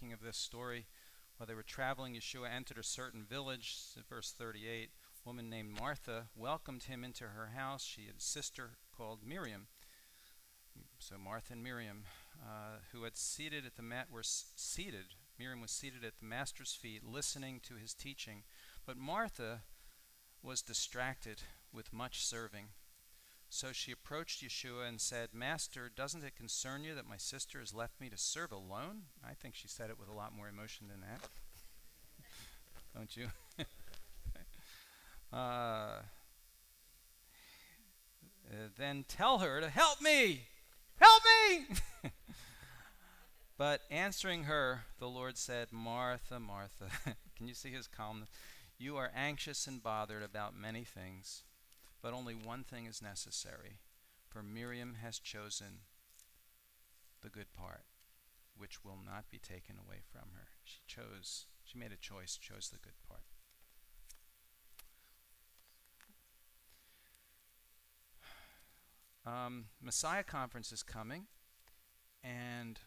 thinking of this story. While they were traveling, Yeshua entered a certain village. Verse 38, a woman named Martha welcomed him into her house. She had a sister called Miriam. So Martha and Miriam, who had were seated. Miriam was seated at the master's feet, listening to his teaching. But Martha was distracted with much serving. So she approached Yeshua and said, "Master, doesn't it concern you that my sister has left me to serve alone?" I think she said it with a lot more emotion than that. Don't you? Then tell her to help me! Help me! But answering her, the Lord said, "Martha, Martha," can you see his calmness? "You are anxious and bothered about many things, but only one thing is necessary. For Miriam has chosen the good part, which will not be taken away from her." She made a choice, chose the good part. Messiah Conference is coming, and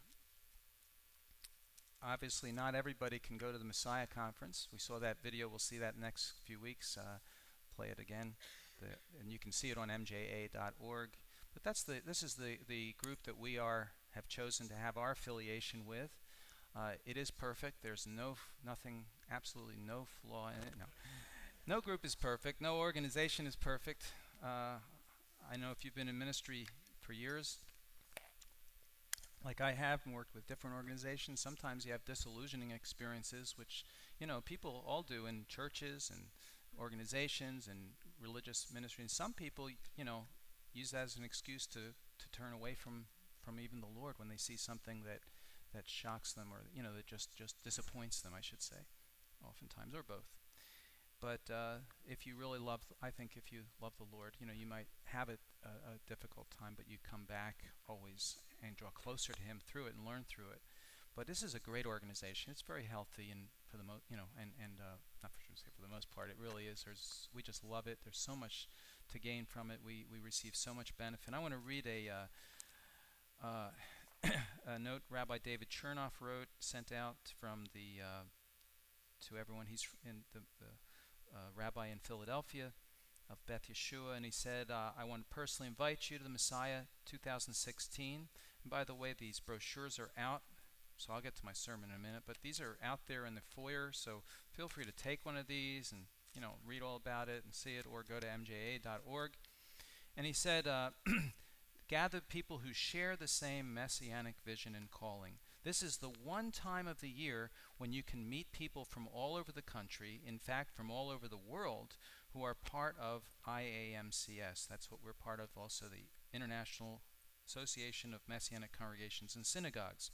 obviously not everybody can go to the Messiah Conference. We saw that video. We'll see that next few weeks. Play it again. And you can see it on mja.org. But this is the group that we have chosen to have our affiliation with. It is perfect. There's absolutely no flaw in it. No group is perfect. No organization is perfect. I know if you've been in ministry for years, like I have, and worked with different organizations, sometimes you have disillusioning experiences, which, people all do in churches and organizations and religious ministry. And some people, use that as an excuse to turn away from even the Lord when they see something that shocks them, or, that just disappoints them, I should say, oftentimes, or both. But if you really if you love the Lord, you might have a difficult time, but you come back always and draw closer to Him through it and learn through it. But this is a great organization. It's very healthy, and for the most, not for the most part, it really is. We just love it. There's so much to gain from it. We receive so much benefit. I want to read a note Rabbi David Chernoff sent out from to everyone. He's in the rabbi in Philadelphia of Beth Yeshua, and he said, "I want to personally invite you to the Messiah 2016. And by the way, these brochures are out, so I'll get to my sermon in a minute, but these are out there in the foyer, so feel free to take one of these and read all about it and see it, or go to mja.org. And he said, "Gather people who share the same messianic vision and calling. This is the one time of the year when you can meet people from all over the country, in fact, from all over the world, who are part of IAMCS. That's what we're part of, also the International Association of Messianic Congregations and Synagogues.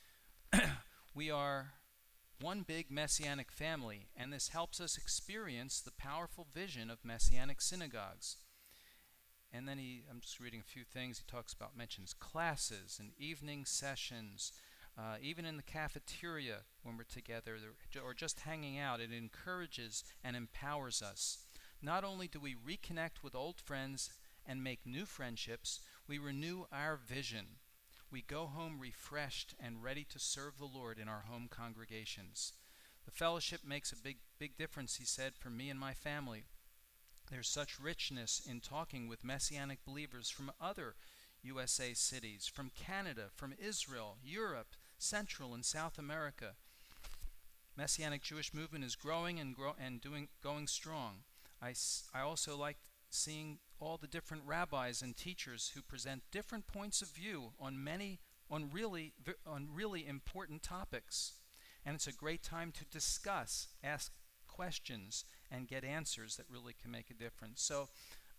We are one big Messianic family, and this helps us experience the powerful vision of Messianic synagogues." And then I'm just reading a few things. He mentions classes and evening sessions, even in the cafeteria when we're together, or just hanging out. It encourages and empowers us. Not only do we reconnect with old friends and make new friendships, we renew our vision. We go home refreshed and ready to serve the Lord in our home congregations. The fellowship makes a big difference, he said, for me and my family. There's such richness in talking with Messianic believers from other USA cities, from Canada, from Israel, Europe, Central and South America. Messianic Jewish movement is growing and going strong. I also like seeing all the different rabbis and teachers who present different points of view on really important topics. And it's a great time to discuss, ask questions, and get answers that really can make a difference. So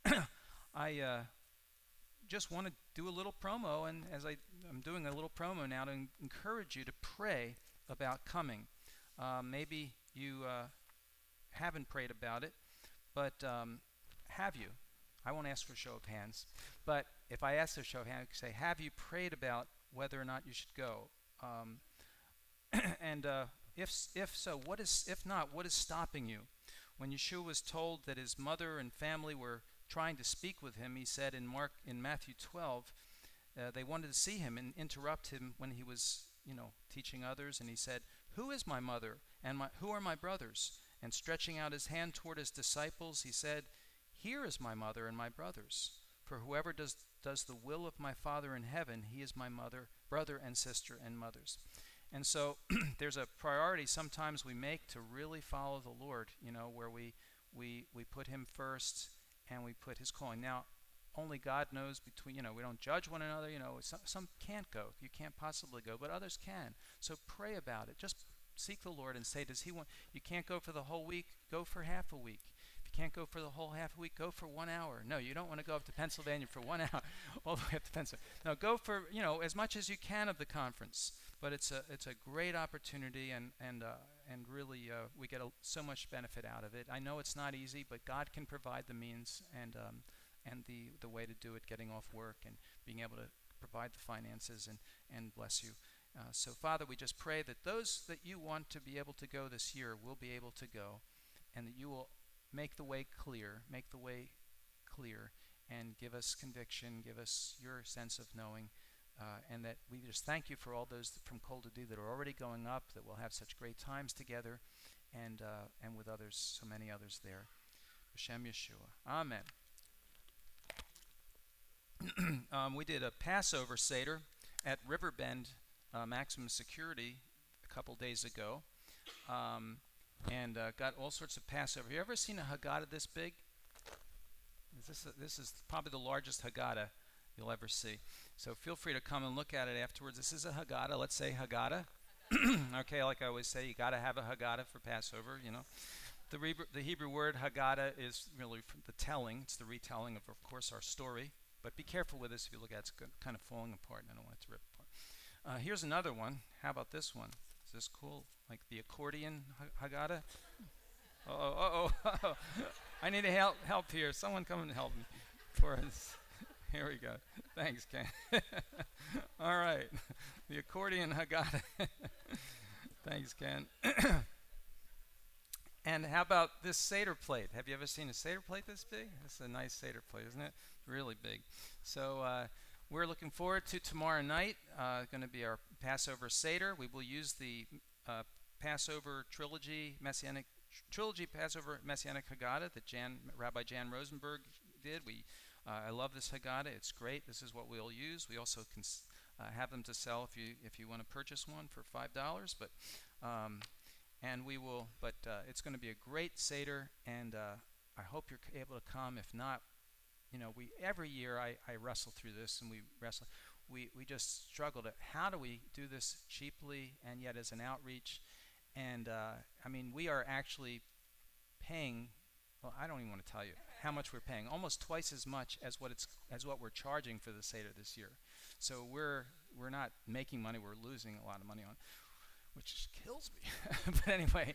I just want to do a little promo, and as I'm doing a little promo now to encourage you to pray about coming. Maybe you haven't prayed about it, but have you? I won't ask for a show of hands, but if I ask for a show of hands, I can say, have you prayed about whether or not you should go? And if so, if not, what is stopping you? When Yeshua was told that his mother and family were trying to speak with him, he said in Matthew 12, they wanted to see him and interrupt him when he was teaching others, and he said, "Who is my mother and who are my brothers?" And stretching out his hand toward his disciples, he said, "Here is my mother and my brothers. For whoever does the will of my Father in heaven, he is my brother and sister and mothers." And so there's a priority sometimes we make to really follow the Lord, where we put him first and we put his calling. Now, only God knows we don't judge one another. Some can't go. You can't possibly go, but others can. So pray about it. Just seek the Lord and say, does he want, you can't go for the whole week, go for half a week. If you can't go for the whole half a week, go for 1 hour. No, you don't want to go up to Pennsylvania for 1 hour, all the way up to Pennsylvania. No, go for, as much as you can of the conference. But it's a great opportunity, and really we get so much benefit out of it. I know it's not easy, but God can provide the means and the way to do it, getting off work and being able to provide the finances and bless you. So, Father, we just pray that those that you want to be able to go this year will be able to go, and that you will make the way clear, and give us conviction, give us your sense of knowing, and that we just thank you for all those from Kol Dodi that are already going up, that we'll have such great times together, and with others, so many others there. B'Shem Yeshua. Amen. We did a Passover Seder at Riverbend Maximum Security a couple days ago, and got all sorts of Passover. Have you ever seen a Haggadah this big? This is probably the largest Haggadah you'll ever see. So feel free to come and look at it afterwards. This is a Haggadah. Let's say Haggadah. Okay, like I always say, you got to have a Haggadah for Passover, The Hebrew word Haggadah is really the telling. It's the retelling of course, our story. But be careful with this. If you look at it, it's kind of falling apart, and I don't want it to rip apart. Here's another one. How about this one? Is this cool? Like the accordion Haggadah? Uh-oh. I need help here. Someone come and help me for us. Here we go. Thanks, Ken. All right. The accordion Haggadah. Thanks, Ken. And how about this Seder plate? Have you ever seen a Seder plate this big? This is a nice Seder plate, isn't it? Really big. So we're looking forward to tomorrow night. Going to be our Passover Seder. We will use the Passover Trilogy Passover Messianic Haggadah that Rabbi Jan Rosenberg did. I love this Haggadah. It's great. This is what we'll use. We also can have them to sell if you want to purchase one for $5. But it's going to be a great Seder, and I hope you're able to come. If not, every year I wrestle through this, and we just struggle to how do we do this cheaply and yet as an outreach. And we are actually paying. Well, I don't even want to tell you how much we're paying. Almost twice as much as what we're charging for the Seder this year. So we're not making money. We're losing a lot of money on, which kills me. But anyway,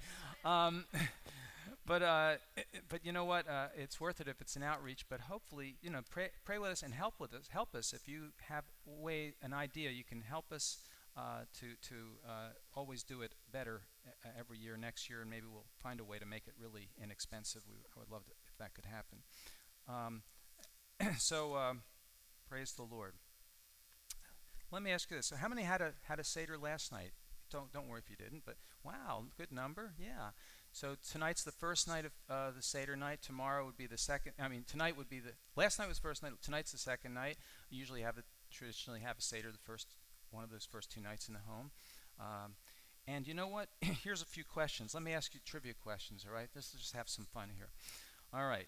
but you know what? It's worth it if it's an outreach. But hopefully, pray with us and help us. Help us if you have an idea. You can help us to always do it better every year, next year, and maybe we'll find a way to make it really inexpensive. I would love if that could happen. So praise the Lord. Let me ask you this: so how many had a Seder last night? Don't worry if you didn't, but wow, good number. Yeah. So tonight's the first night of the Seder night. Tomorrow would be the second. Tonight would be last night was first night. Tonight's the second night. We usually traditionally have a Seder one of those first 2 nights in the home. And you know what? Here's a few questions. Let me ask you trivia questions, all right? Let's just have some fun here. All right.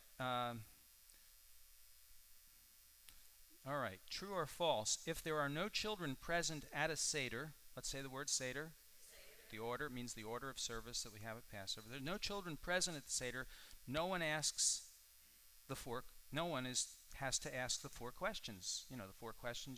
All right. True or false? If there are no children present at a Seder, let's say the word Seder. The order means the order of service that we have at Passover. There are no children present at the Seder. No one has to ask the 4 questions. The 4 questions.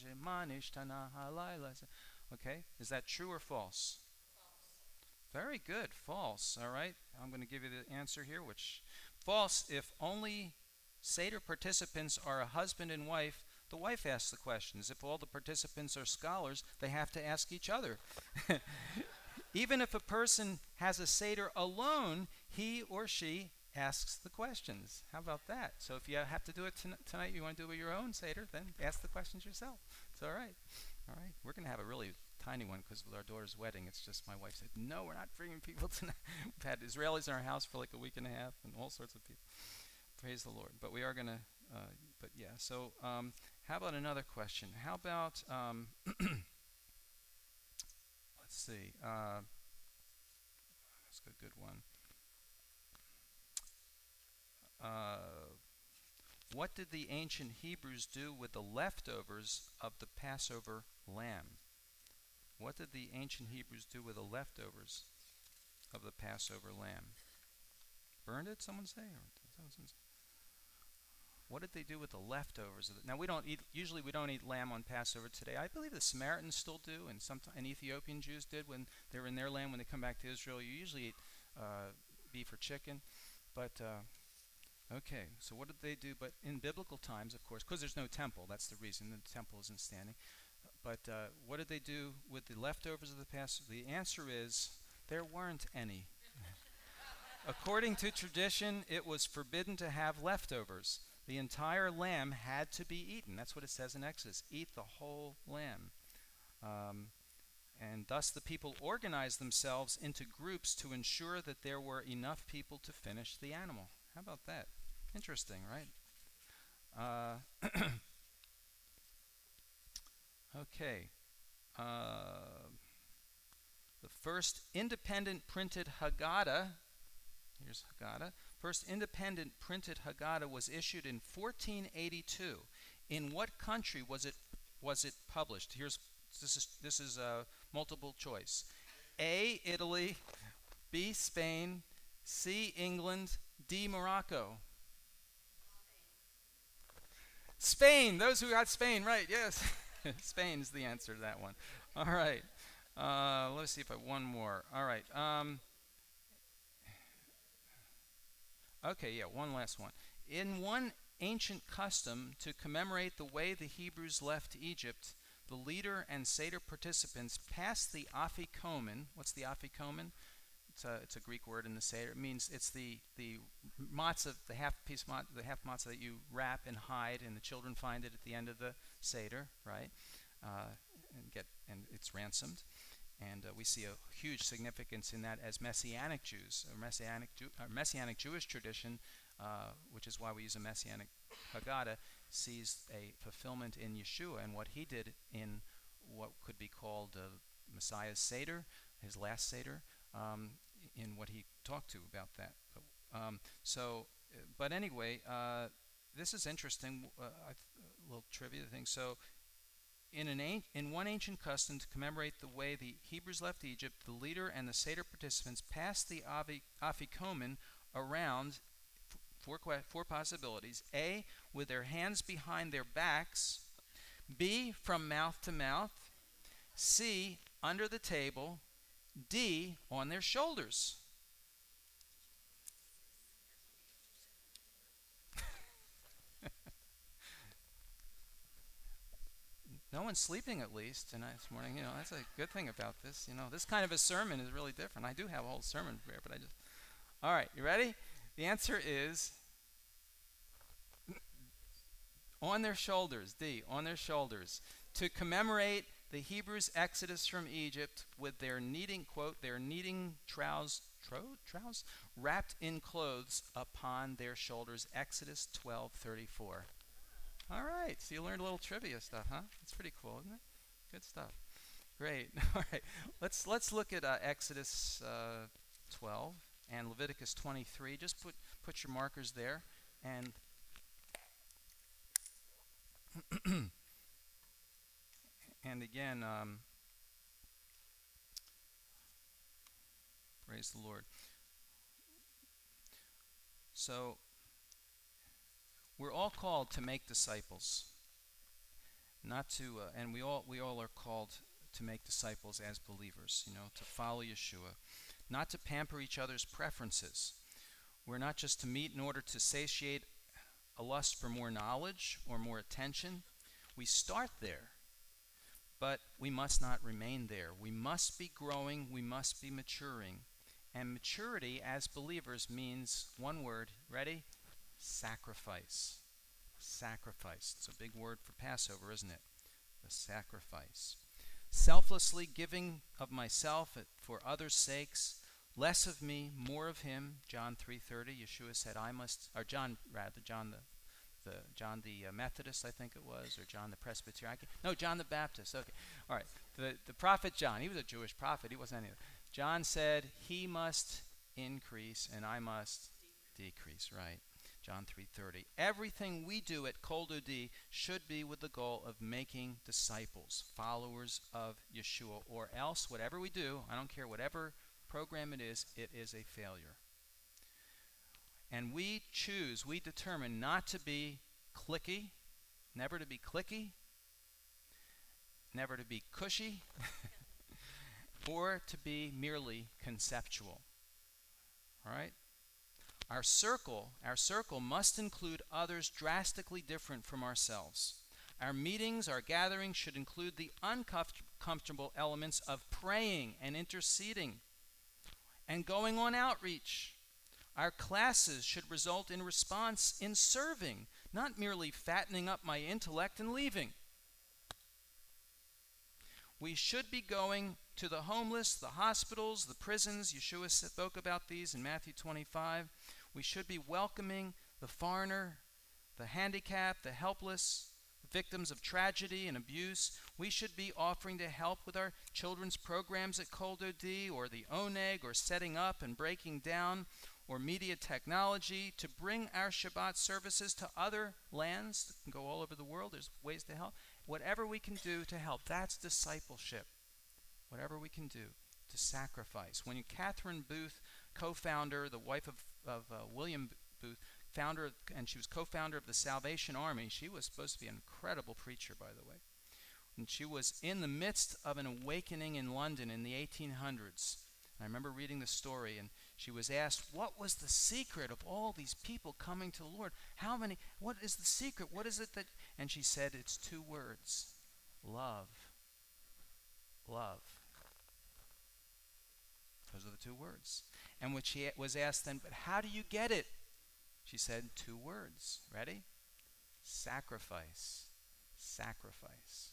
Okay, is that true or false? Very good. False. All right. I'm going to give you the answer here, which false. If only Seder participants are a husband and wife, the wife asks the questions. If all the participants are scholars, they have to ask each other. Even if a person has a Seder alone, he or she asks the questions. How about that? So if you have to do it tonight, you want to do it with your own Seder, then ask the questions yourself. It's all right. All right. We're going to have a really tiny one because with our daughter's wedding, it's just my wife said, no, we're not bringing people tonight. We've had Israelis in our house for like a week and a half and all sorts of people. Praise the Lord. But we are going to, but yeah. So how about another question? How about, let's see. That's a good one. What did the ancient Hebrews do with the leftovers of the Passover lamb? What did the ancient Hebrews do with the leftovers of the Passover lamb? Burned it, someone say? What did they do with the leftovers of it? Now usually we don't eat lamb on Passover today. I believe the Samaritans still do, and Ethiopian Jews did when they were in their land when they come back to Israel. You usually eat beef or chicken, but okay, so what did they do? But in biblical times, of course, because there's no temple, that's the reason the temple isn't standing. But what did they do with the leftovers of the Passover? The answer is there weren't any. According to tradition, it was forbidden to have leftovers. The entire lamb had to be eaten. That's what it says in Exodus. Eat the whole lamb. And thus the people organized themselves into groups to ensure that there were enough people to finish the animal. How about that? Interesting, right? Okay. The first independent printed Haggadah, here's Haggadah. First independent printed Haggadah was issued in 1482. In what country was it published? This is multiple choice. A, Italy, B, Spain, C, England, D, Morocco. Spain. Those who got Spain right, yes. Spain is the answer to that one. All right. Let's see if I have one more. All right. Okay, yeah, one last one. In one ancient custom to commemorate the way the Hebrews left Egypt, the leader and Seder participants passed the afikomen. What's the afikomen? It's a Greek word in the Seder. It means it's the matzah, the half matzah that you wrap and hide, and the children find it at the end of the Seder, right? And it's ransomed. And we see a huge significance in that as Messianic Jews, or Messianic Jewish tradition, which is why we use a Messianic Haggadah, sees a fulfillment in Yeshua and what he did in what could be called Messiah's Seder, his last Seder, in what he talked to about that. But anyway, this is interesting, a little trivia thing. So, in one ancient custom to commemorate the way the Hebrews left Egypt, the leader and the Seder participants passed the afikomen around. Four possibilities. A, with their hands behind their backs. B, from mouth to mouth. C, under the table. D, on their shoulders. No one's sleeping, at least tonight, this morning. That's a good thing about this. This kind of a sermon is really different. I do have a whole sermon here, but all right, you ready? The answer is on their shoulders. D, on their shoulders. To commemorate the Hebrews' exodus from Egypt with their kneading troughs wrapped in clothes upon their shoulders. Exodus 12:34. All right, so you learned a little trivia stuff, huh? That's pretty cool, isn't it? Good stuff. Great. All right, let's look at Exodus 12 and Leviticus 23. Just put your markers there, and and again, praise the Lord. So we're all called to make disciples, not to, and we all are called to make disciples as believers. To follow Yeshua, not to pamper each other's preferences. We're not just to meet in order to satiate a lust for more knowledge or more attention. We start there, but we must not remain there. We must be growing. We must be maturing. And maturity as believers means one word. Ready? Sacrifice. Sacrifice. It's a big word for Passover, isn't it? The sacrifice. selflessly giving of myself for others' sakes, less of me, more of him. John 3:30. Yeshua said, "I must," or John rather, John the Methodist, I think it was, or John the Presbyterian. No, John the Baptist. Okay, all right. The prophet John. He was a Jewish prophet. He wasn't any. John said, "He must increase, and I must decrease." Right. John 3:30. Everything we do at Kol Dodi should be with the goal of making disciples, followers of Yeshua, or else whatever we do, I don't care whatever program it is a failure. And we determine not to be cliquey, never to be cliquey, never to be cushy, or to be merely conceptual. All right? Our circle must include others drastically different from ourselves. Our meetings, our gatherings should include the uncomfortable elements of praying and interceding and going on outreach. Our classes should result in response in serving, not merely fattening up my intellect and leaving. We should be going to the homeless, the hospitals, the prisons. Yeshua spoke about these in Matthew 25. We should be welcoming the foreigner, the handicapped, the helpless, the victims of tragedy and abuse. We should be offering to help with our children's programs at Kol Dodi, or the Oneg, or setting up and breaking down, or media technology, to bring our Shabbat services to other lands that can go all over the world. There's ways to help. Whatever we can do to help, that's discipleship. Whatever we can do to sacrifice. When Catherine Booth, co-founder, the wife of William Booth, founder, and she was co-founder of the Salvation Army. She was supposed to be an incredible preacher, by the way. And she was in the midst of an awakening in London in the 1800s. I remember reading the story, and she was asked, what was the secret of all these people coming to the Lord? What is the secret? What is it that... And she said, it's 2 words. Love. Love. Those are the 2 words. And when she was asked then, but how do you get it? She said 2 words. Ready? Sacrifice. Sacrifice.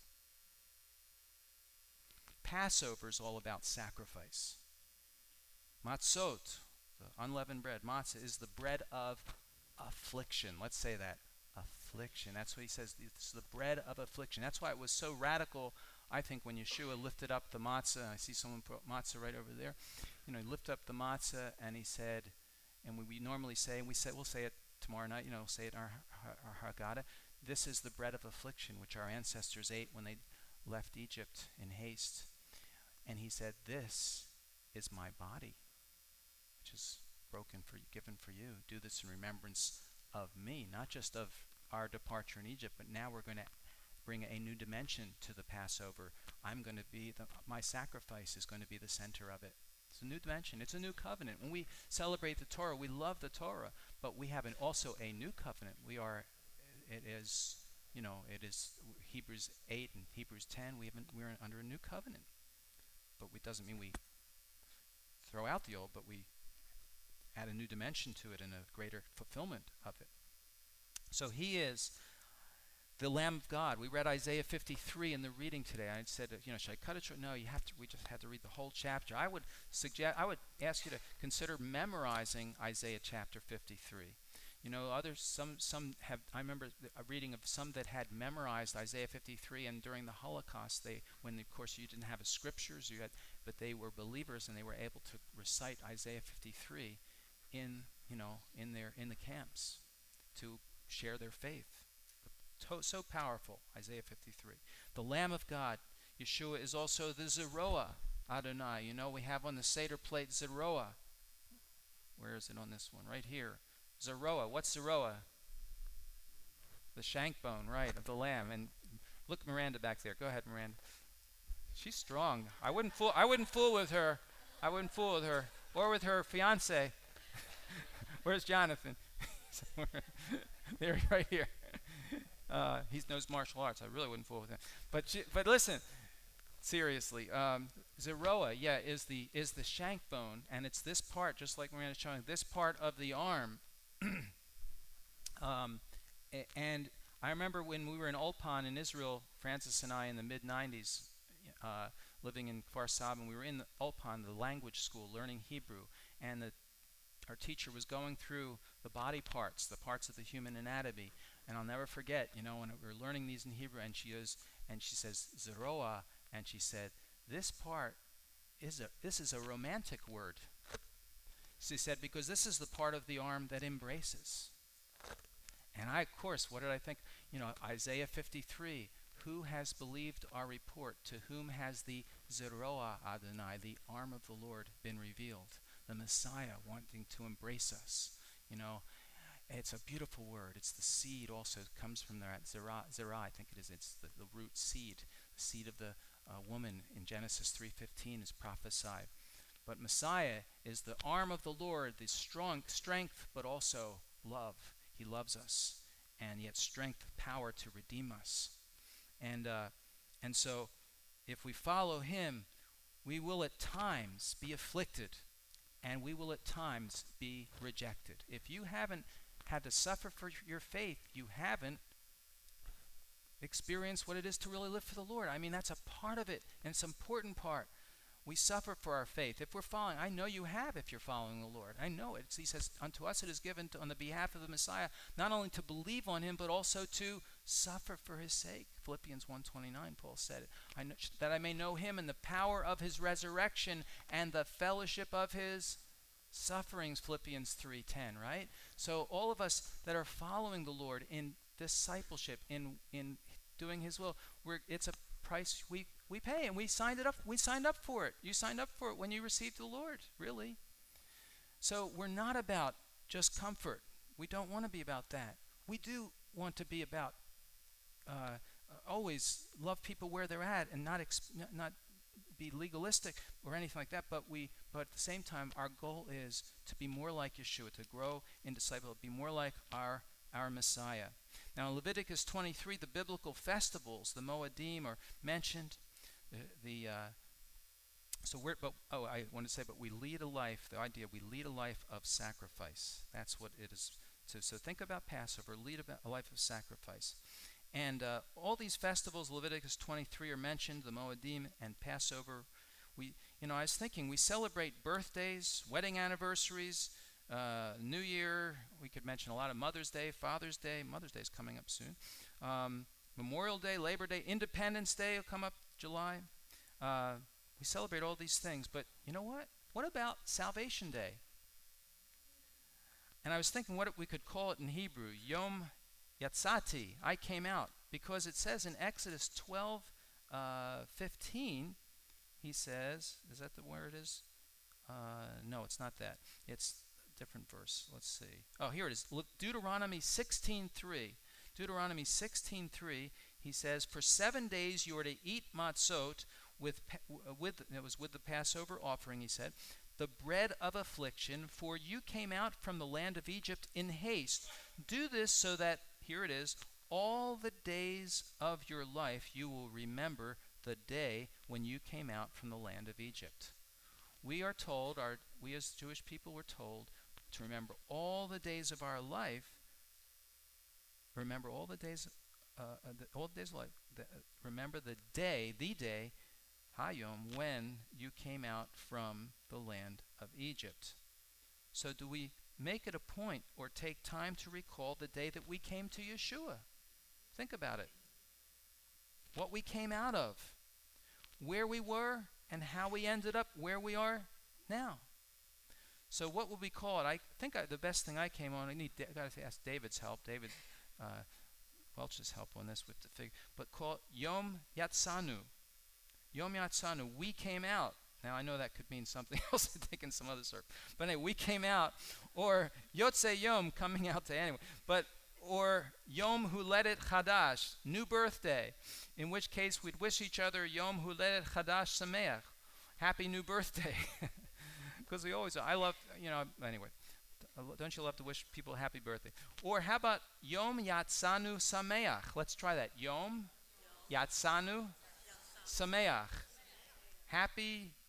Passover is all about sacrifice. Matzot, the unleavened bread. Matzah is the bread of affliction. Let's say that. Affliction. That's what he says. It's the bread of affliction. That's why it was so radical, I think, when Yeshua lifted up the matzah. I see someone put matzah right over there. He lifted up the matzah, and he said, and we normally say, and we'll say it tomorrow night, say it in our Haggadah, this is the bread of affliction, which our ancestors ate when they left Egypt in haste. And he said, this is my body, which is given for you. Do this in remembrance of me, not just of our departure in Egypt, but now we're going to bring a new dimension to the Passover. My sacrifice is going to be the center of it. It's a new dimension. It's a new covenant. When we celebrate the Torah, we love the Torah, but we have also a new covenant. It is Hebrews 8 and Hebrews 10. We're under a new covenant, but it doesn't mean we throw out the old, but we add a new dimension to it and a greater fulfillment of it. So he is the Lamb of God. We read Isaiah 53 in the reading today. I said, should I cut it short? No, we just had to read the whole chapter. I would ask you to consider memorizing Isaiah chapter 53. I remember a reading of some that had memorized Isaiah 53, and during the Holocaust, when of course you didn't have the scriptures, but they were believers and they were able to recite Isaiah 53 in the camps to share their faith. So powerful, Isaiah 53. The Lamb of God, Yeshua, is also the Zeroah Adonai. We have on the Seder plate Zeroah. Where is it on this one? Right here. Zeroah. What's Zeroah? The shank bone, right, of the lamb. And look, Miranda back there. Go ahead, Miranda. She's strong. I wouldn't fool with her. I wouldn't fool with her. Or with her fiance. Where's Jonathan? There, right here. He knows martial arts. I really wouldn't fool with him. But listen, seriously, Zeroah, is the shank bone, and it's this part, just like Miranda's showing, this part of the arm. And I remember when we were in Ulpan in Israel, Francis and I, in the mid-90s, living in Kfar Saba, and we were in the Ulpan, the language school, learning Hebrew, and our teacher was going through the body parts, the parts of the human anatomy, and I'll never forget, when we were learning these in Hebrew, and she says zeroa, and she said, this is a romantic word. She said, because this is the part of the arm that embraces. And I, of course, what did I think? Isaiah 53, who has believed our report? To whom has the Zeroah Adonai, the arm of the Lord, been revealed? The Messiah wanting to embrace us. It's a beautiful word. It's the seed also. It comes from that Zerah, I think it is. It's the root seed. The seed of the woman in Genesis 3:15 is prophesied. But Messiah is the arm of the Lord, the strong strength, but also love. He loves us, and yet strength, power to redeem us. And so, if we follow him, we will at times be afflicted, and we will at times be rejected. If you haven't had to suffer for your faith, you haven't experienced what it is to really live for the Lord. I mean, that's a part of it, and it's an important part. We suffer for our faith. If we're following, I know you have if you're following the Lord. I know it. He says, unto us it is given on the behalf of the Messiah, not only to believe on him, but also to suffer for his sake. Philippians 1:29, Paul said it. That I may know him and the power of his resurrection and the fellowship of his sufferings, Philippians 3:10, right? So all of us that are following the Lord in discipleship, in doing his will, it's a price we pay, and we signed it up. We signed up for it. You signed up for it when you received the Lord, really. So we're not about just comfort. We don't want to be about that. We do want to be about always love people where they're at and not be legalistic or anything like that. But at the same time, our goal is to be more like Yeshua, to grow in discipleship, be more like our Messiah. Now, in Leviticus 23, the biblical festivals, the Moedim, are mentioned. I want to say, but we lead a life. The idea, we lead a life of sacrifice. That's what it is. So think about Passover. Lead a life of sacrifice. And all these festivals, Leviticus 23, are mentioned. The Moedim and Passover. I was thinking, we celebrate birthdays, wedding anniversaries, New Year. We could mention a lot of Mother's Day, Father's Day. Mother's Day is coming up soon. Memorial Day, Labor Day, Independence Day will come up July. We celebrate all these things, but you know what? What about Salvation Day? And I was thinking what we could call it in Hebrew, Yom Yatzati, I came out, because it says in Exodus 12:15, he says, is that where it is? No, it's not that. It's a different verse. Let's see. Oh, here it is. Deuteronomy 16:3. Deuteronomy 16:3, he says, for 7 days you are to eat matzot with the Passover offering, he said, the bread of affliction, for you came out from the land of Egypt in haste. Do this so that, here it is, all the days of your life you will remember the day when you came out from the land of Egypt. We are told, we as Jewish people were told to remember all the days of our life. Remember all the days of life. Remember the day, Hayom, when you came out from the land of Egypt. So do we make it a point or take time to recall the day that we came to Yeshua? Think about it. What we came out of, where we were, and how we ended up where we are now. So what would we call it? I think the best thing I came on, I got to ask David's help. David Welch's help on this with the figure. But call it Yom Yatzanu. Yom Yatzanu, we came out. Now I know that could mean something else. I'm thinking some other sort. But anyway, we came out. Or Yotze Yom, coming out to anyone. Or Yom Huledet Chadash, new birthday. In which case we'd wish each other Yom Huledet Chadash Sameach, happy new birthday. Because we always, anyway. Don't you love to wish people happy birthday? Or how about Yom Yatzanu Sameach? Let's try that. Yom Yatzanu Sameach. Happy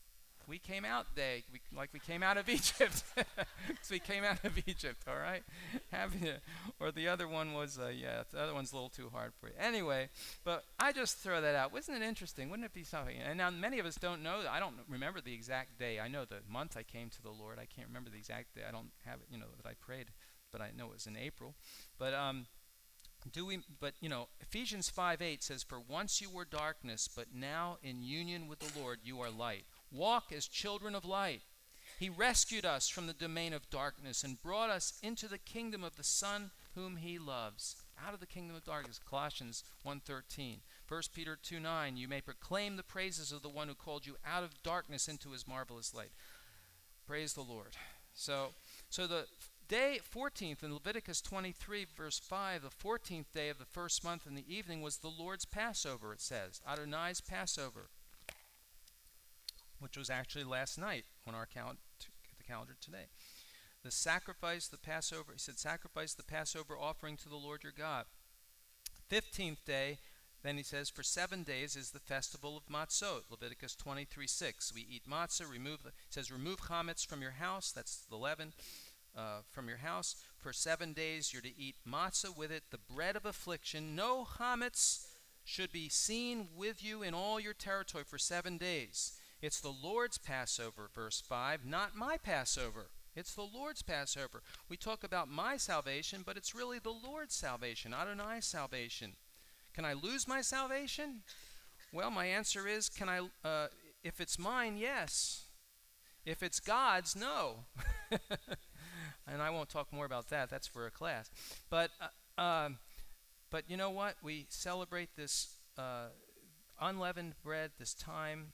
We came out day, we came out of Egypt. So we came out of Egypt, all right? Or the other one was, the other one's a little too hard for you. Anyway, but I just throw that out. Wasn't it interesting? Wouldn't it be something? And now many of us don't know. I don't remember the exact day. I know the month I came to the Lord. I can't remember the exact day. I don't have it, that I prayed, but I know it was in April. But Ephesians 5:8 says, "For once you were darkness, but now in union with the Lord you are light. Walk as children of light. He rescued us from the domain of darkness and brought us into the kingdom of the Son whom he loves." Out of the kingdom of darkness, Colossians 1:13. 1 Peter 2:9, "You may proclaim the praises of the one who called you out of darkness into his marvelous light." Praise the Lord. So the day 14th in Leviticus 23 verse 5, the 14th day of the first month in the evening was the Lord's Passover, it says. Adonai's Passover, which was actually last night on our the calendar today. The sacrifice, the Passover, he said, sacrifice the Passover offering to the Lord your God. 15th day, then he says, for 7 days is the festival of Matzot, Leviticus 23:6. We eat matzah, remove chametz from your house, that's the leaven, from your house. For 7 days you're to eat matzah with it, the bread of affliction. No chametz should be seen with you in all your territory for 7 days. It's the Lord's Passover, verse 5, not my Passover. It's the Lord's Passover. We talk about my salvation, but it's really the Lord's salvation, Adonai's salvation. Can I lose my salvation? Well, my answer is, if it's mine, yes. If it's God's, no. And I won't talk more about that. That's for a class. But you know what? We celebrate this unleavened bread this time.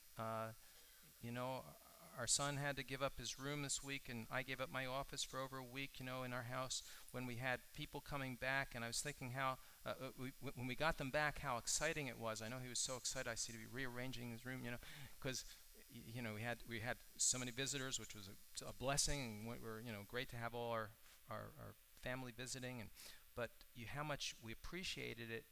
Our son had to give up his room this week, and I gave up my office for over a week, in our house when we had people coming back. And I was thinking how, when we got them back, how exciting it was. I know he was so excited, I see, to be rearranging his room, because we had so many visitors, which was a blessing, and we were great to have all our family visiting, but how much we appreciated it,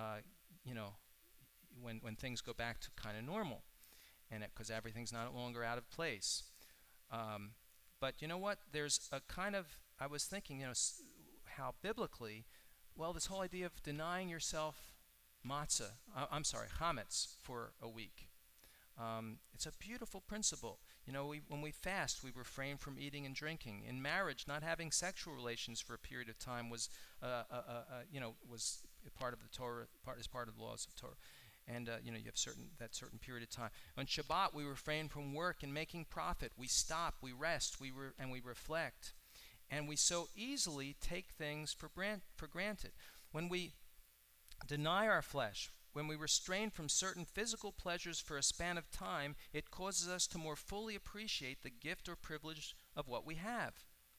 when things go back to kind of normal, and because everything's no longer out of place. But you know what? There's a kind of, I was thinking, how biblically, this whole idea of denying yourself chametz for a week. It's a beautiful principle. When we fast, we refrain from eating and drinking. In marriage, not having sexual relations for a period of time was part of the Torah, part of the laws of Torah. And you have certain period of time. On Shabbat, we refrain from work and making profit. We stop, we rest, and we reflect. And we so easily take things for granted. When we deny our flesh, when we restrain from certain physical pleasures for a span of time, it causes us to more fully appreciate the gift or privilege of what we have.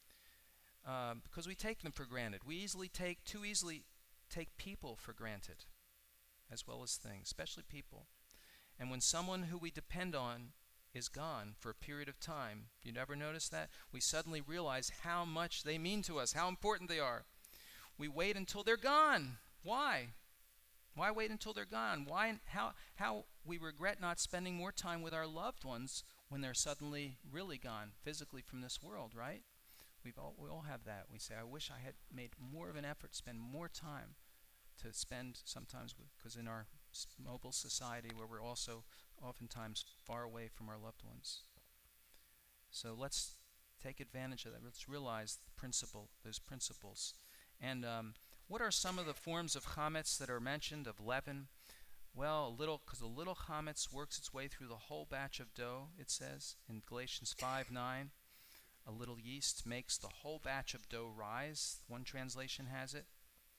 Because we take them for granted. We too easily take people for granted, as well as things, especially people. And when someone who we depend on is gone for a period of time, you never notice that? We suddenly realize how much they mean to us, how important they are. We wait until they're gone. Why? Why wait until they're gone? How we regret not spending more time with our loved ones when they're suddenly really gone physically from this world, right? We all have that. We say, I wish I had made more of an effort, spend more time to spend sometimes because in our mobile society where we're also oftentimes far away from our loved ones. So let's take advantage of that. Let's realize those principles. And what are some of the forms of chametz that are mentioned, of leaven? Well, because a little chametz works its way through the whole batch of dough, it says in Galatians 5:9. A little yeast makes the whole batch of dough rise. One translation has it.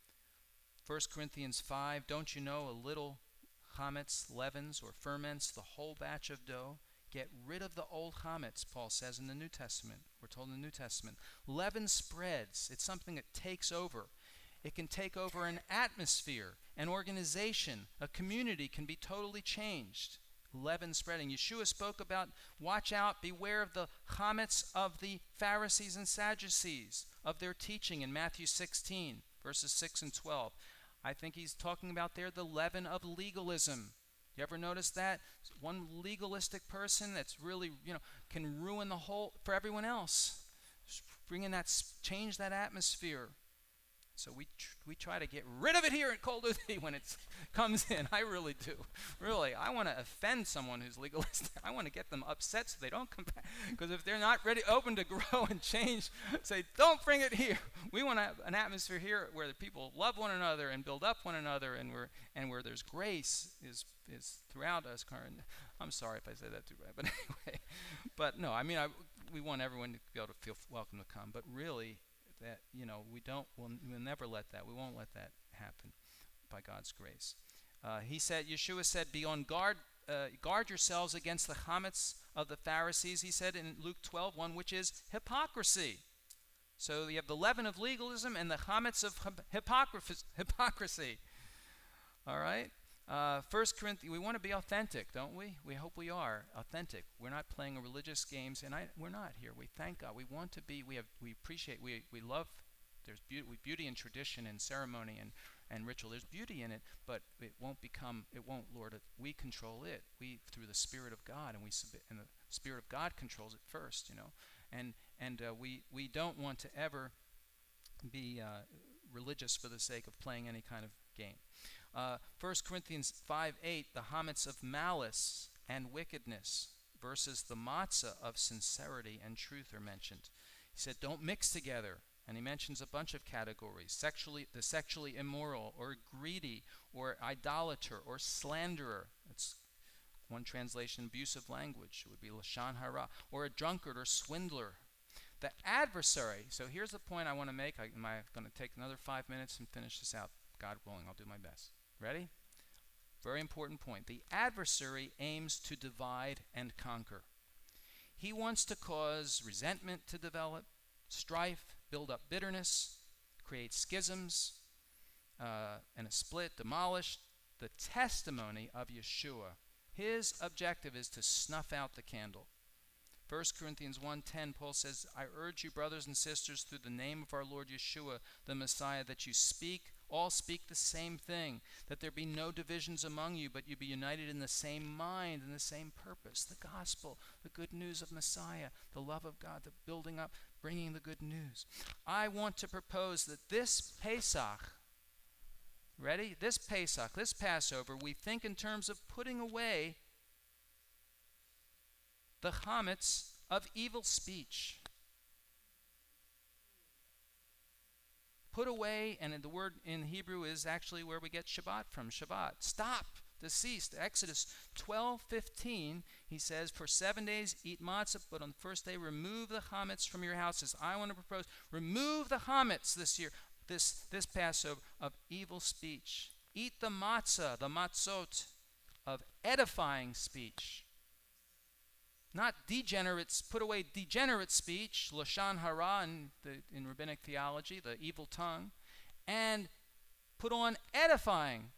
1 Corinthians 5, don't you know a little chametz leavens or ferments the whole batch of dough? Get rid of the old chametz, Paul says in the New Testament. We're told in the New Testament. Leaven spreads. It's something that takes over. It can take over an atmosphere, an organization, a community can be totally changed. Leaven spreading. Yeshua spoke about, watch out, beware of the chametz of the Pharisees and Sadducees, of their teaching in Matthew 16, verses 6 and 12. I think he's talking about there the leaven of legalism. You ever notice that? One legalistic person that's really, can ruin the whole for everyone else. Just change that atmosphere. So we try to get rid of it here at Kol Duty when it comes in. I really do. Really, I want to offend someone who's legalistic. I want to get them upset so they don't come back. Because if they're not open to grow and change, say, don't bring it here. We want to have an atmosphere here where the people love one another and build up one another, and where there's grace is throughout us. I'm sorry if I say that too bad, but anyway. But no, I mean, we want everyone to be able to feel welcome to come. But really, that we'll never let that. We won't let that happen by God's grace. Yeshua said, be on guard, guard yourselves against the chametz of the Pharisees, he said in Luke 12:1, which is hypocrisy. So you have the leaven of legalism and the chametz of hypocrisy. All right? 1 Corinthians, we want to be authentic, don't we? We hope we are authentic. We're not playing religious games, and we're not here. We thank God. We want to be. We appreciate. We love. There's beauty in tradition and ceremony and ritual. There's beauty in it, but it won't, Lord. We control it. We through the Spirit of God, and the Spirit of God controls it first. And we don't want to ever be religious for the sake of playing any kind of game. 1 Corinthians 5:8, the chametz of malice and wickedness versus the matzah of sincerity and truth are mentioned. He said, don't mix together. And he mentions a bunch of categories: the sexually immoral, or greedy, or idolater, or slanderer. That's one translation, abusive language. It would be lashon hara, or a drunkard or swindler. The adversary. So here's the point I want to make. I'm going to take another 5 minutes and finish this out. God willing, I'll do my best. Ready? Very important point. The adversary aims to divide and conquer. He wants to cause resentment to develop, strife, build up bitterness, create schisms, and a split, demolish the testimony of Yeshua. His objective is to snuff out the candle. 1 Corinthians 1:10, Paul says, I urge you, brothers and sisters, through the name of our Lord Yeshua, the Messiah, that you all speak the same thing, that there be no divisions among you, but you be united in the same mind and the same purpose. The gospel, the good news of Messiah, the love of God, the building up, bringing the good news. I want to propose that this Pesach, ready? This Pesach, this Passover, we think in terms of putting away the chametz of evil speech. Put away, and the word in Hebrew is actually where we get Shabbat from. Shabbat. Stop. Desist. Exodus 12:15, he says, for 7 days eat matzah, but on the first day remove the chametz from your houses. I want to propose, remove the chametz this year, this Passover, of evil speech. Eat the matzah, the matzot, of edifying speech. Not degenerates, put away degenerate speech, lashon hara in rabbinic theology, the evil tongue, and put on edifying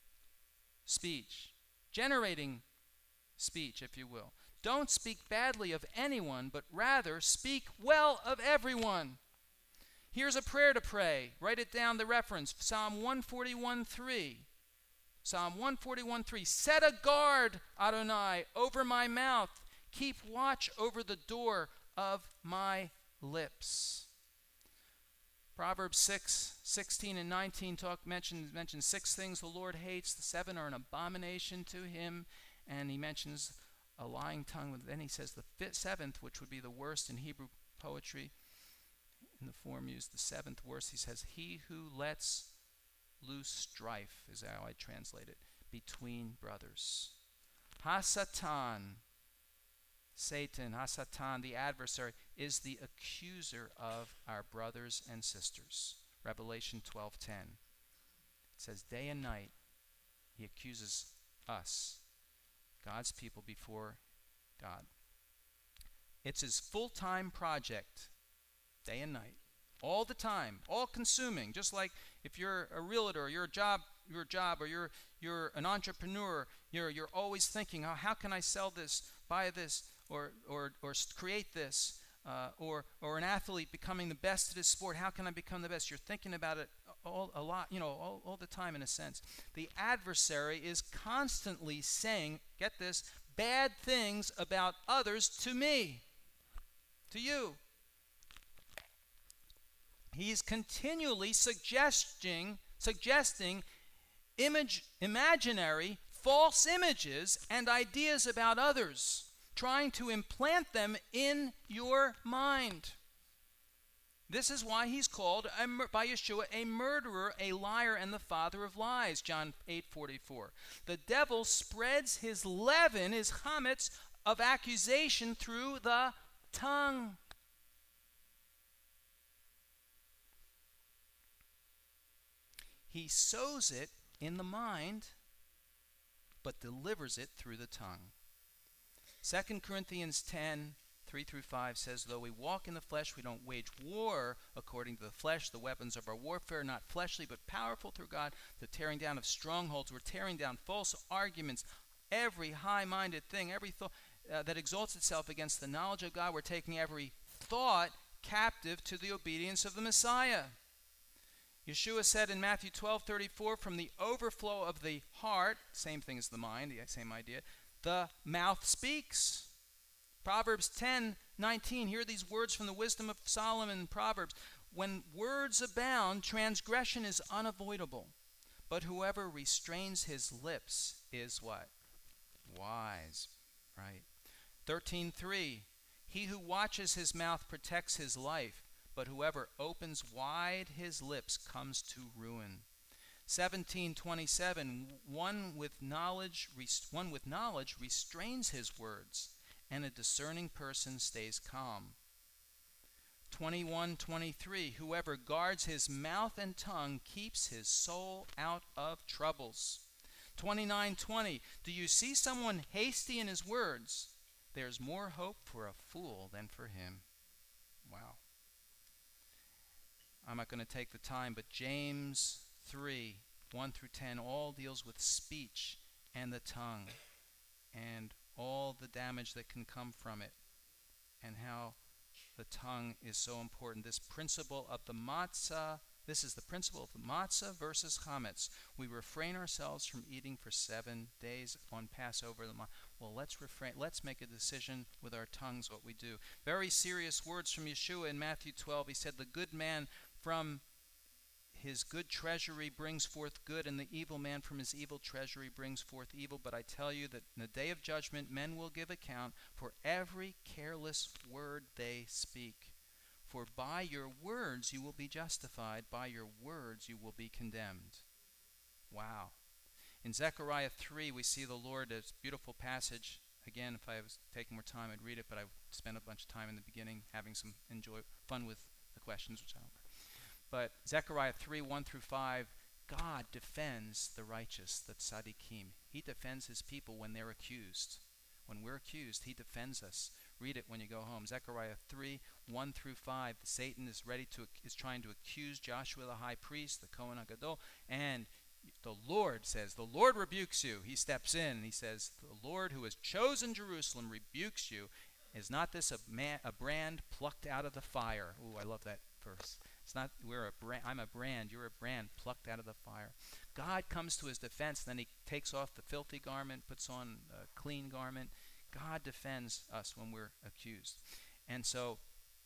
speech, generating speech, if you will. Don't speak badly of anyone, but rather speak well of everyone. Here's a prayer to pray. Write it down, the reference, Psalm 141:3. Psalm 141:3. Set a guard, Adonai, over my mouth. Keep watch over the door of my lips. Proverbs 6:16 and 19 mentions 6 things the Lord hates. The 7 are an abomination to him. And he mentions a lying tongue. Then he says the 7th, which would be the worst in Hebrew poetry, in the form used, the 7th worst, he says, he who lets loose strife, is how I translate it, between brothers. Hasatan, Satan, Hasatan, the adversary, is the accuser of our brothers and sisters. Revelation 12:10. It says, day and night, he accuses us, God's people, before God. It's his full-time project, day and night, all the time, all-consuming. Just like if you're a realtor, your job, or you're an entrepreneur, you're always thinking, how can I sell this, buy this, or create this, or an athlete becoming the best at his sport. How can I become the best? You're thinking about it a lot, all the time in a sense. The adversary is constantly saying, get this, bad things about others to me, to you. He's continually suggesting imaginary, false images and ideas about others, trying to implant them in your mind. This is why he's called by Yeshua a murderer, a liar, and the father of lies, John 8:44. The devil spreads his leaven, his chametz of accusation through the tongue. He sows it in the mind, but delivers it through the tongue. 2 Corinthians 10:3-5 says, though we walk in the flesh, we don't wage war according to the flesh. The weapons of our warfare, not fleshly, but powerful through God, the tearing down of strongholds. We're tearing down false arguments, every high-minded thing, every thought that exalts itself against the knowledge of God. We're taking every thought captive to the obedience of the Messiah. Yeshua said in Matthew 12:34, from the overflow of the heart, same thing as the mind, the same idea, the mouth speaks. Proverbs 10:19, hear these words from the wisdom of Solomon in Proverbs. When words abound, transgression is unavoidable, but whoever restrains his lips is what? Wise, right? 13:3, he who watches his mouth protects his life, but whoever opens wide his lips comes to ruin. 17:27, one with knowledge restrains his words, and a discerning person stays calm. 21:23, whoever guards his mouth and tongue keeps his soul out of troubles. 29:20, do you see someone hasty in his words? There's more hope for a fool than for him. Wow. I'm not going to take the time, but James 3:1-10 all deals with speech and the tongue and all the damage that can come from it and how the tongue is so important. This principle of the matzah, this is the principle of the matzah versus chametz. We refrain ourselves from eating for 7 days on Passover. Well, let's make a decision with our tongues what we do. Very serious words from Yeshua in Matthew 12. He said, the good man from his good treasury brings forth good, and the evil man from his evil treasury brings forth evil. But I tell you that in the day of judgment men will give account for every careless word they speak. For by your words you will be justified, by your words you will be condemned. Wow. In Zechariah 3 we see the Lord, a beautiful passage. Again, if I was taking more time I'd read it, but I spent a bunch of time in the beginning having some fun with the questions, which I don't. But Zechariah 3:1-5, God defends the righteous, the tzaddikim. He defends his people when they're accused. When we're accused, he defends us. Read it when you go home. Zechariah 3:1-5. Satan is trying to accuse Joshua the high priest, the Kohen HaGadol, and the Lord says, the Lord rebukes you. He steps in and he says, the Lord who has chosen Jerusalem rebukes you. Is not this a brand plucked out of the fire? Ooh, I love that verse. It's not I'm a brand, you're a brand plucked out of the fire. God comes to his defense, then he takes off the filthy garment, puts on a clean garment. God defends us when we're accused. And so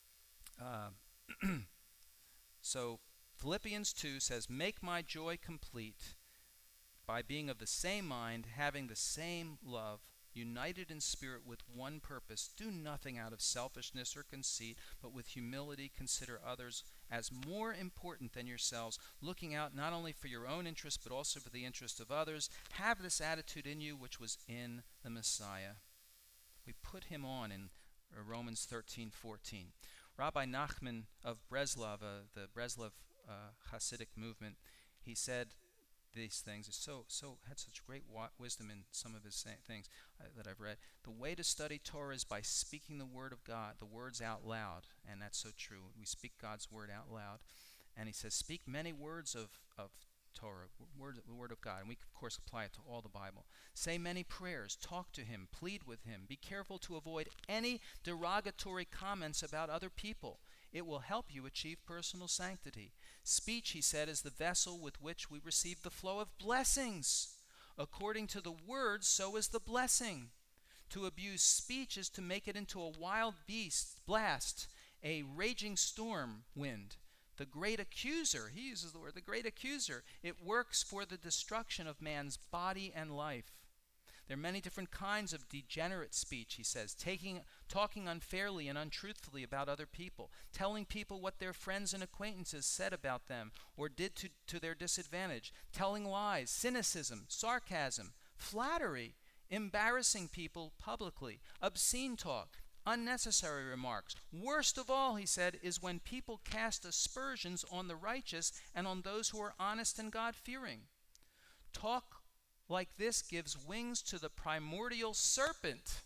so Philippians 2 says, make my joy complete by being of the same mind, having the same love, united in spirit with one purpose. Do nothing out of selfishness or conceit, but with humility consider others as more important than yourselves, looking out not only for your own interest, but also for the interest of others. Have this attitude in you which was in the Messiah. We put him on in Romans 13:14. Rabbi Nachman of Breslov, the Breslov Hasidic movement, he said these things. It's had such great wisdom in some of his things that I've read. The way to study Torah is by speaking the word of God, the words out loud, and that's so true. We speak God's word out loud, and he says, speak many words of Torah, the word of God, and we of course apply it to all the Bible. Say many prayers, talk to him, plead with him. Be careful to avoid any derogatory comments about other people. It will help you achieve personal sanctity. Speech, he said, is the vessel with which we receive the flow of blessings. According to the word, so is the blessing. To abuse speech is to make it into a wild beast blast, a raging storm wind. The great accuser, he uses the word, the great accuser. It works for the destruction of man's body and life. There are many different kinds of degenerate speech, he says, talking unfairly and untruthfully about other people, telling people what their friends and acquaintances said about them or did to their disadvantage, telling lies, cynicism, sarcasm, flattery, embarrassing people publicly, obscene talk, unnecessary remarks. Worst of all, he said, is when people cast aspersions on the righteous and on those who are honest and God-fearing. Talk like this gives wings to the primordial serpent.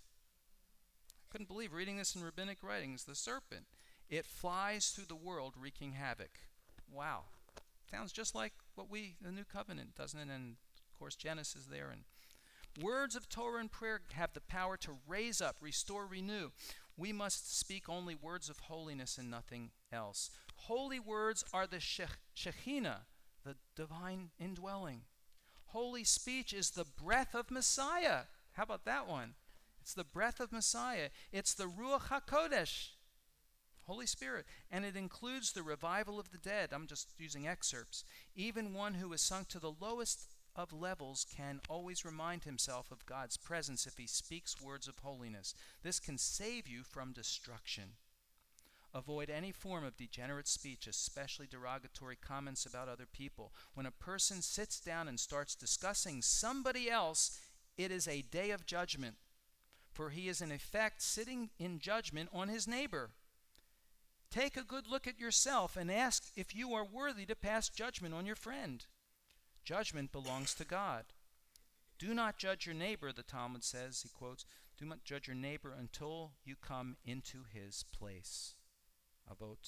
I couldn't believe reading this in rabbinic writings. The serpent. It flies through the world wreaking havoc. Wow. Sounds just like the New Covenant, doesn't it? And of course Genesis there. And words of Torah and prayer have the power to raise up, restore, renew. We must speak only words of holiness and nothing else. Holy words are the Shekhinah, the divine indwelling. Holy speech is the breath of Messiah. How about that one? It's the breath of Messiah. It's the Ruach HaKodesh, Holy Spirit. And it includes the revival of the dead. I'm just using excerpts. Even one who is sunk to the lowest of levels can always remind himself of God's presence if he speaks words of holiness. This can save you from destruction. Avoid any form of degenerate speech, especially derogatory comments about other people. When a person sits down and starts discussing somebody else, it is a day of judgment, for he is in effect sitting in judgment on his neighbor. Take a good look at yourself and ask if you are worthy to pass judgment on your friend. Judgment belongs to God. Do not judge your neighbor, the Talmud says, he quotes, do not judge your neighbor until you come into his place. Avot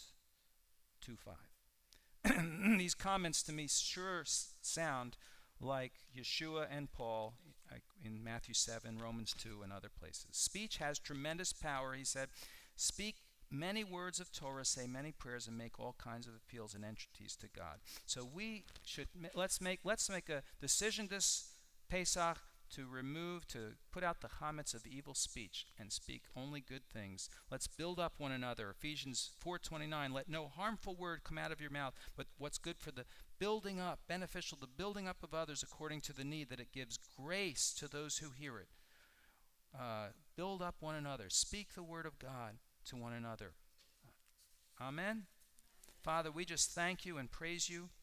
2:5. These comments to me sure sound like Yeshua and Paul in Matthew 7, Romans 2, and other places. Speech has tremendous power, he said. Speak many words of Torah, say many prayers, and make all kinds of appeals and entreaties to God. So we should let's make a decision this Pesach to put out the chametz of evil speech and speak only good things. Let's build up one another. Ephesians 4:29, let no harmful word come out of your mouth, but what's good for the building up, beneficial to building up of others according to the need, that it gives grace to those who hear it. Build up one another. Speak the word of God to one another. Amen. Father, we just thank you and praise you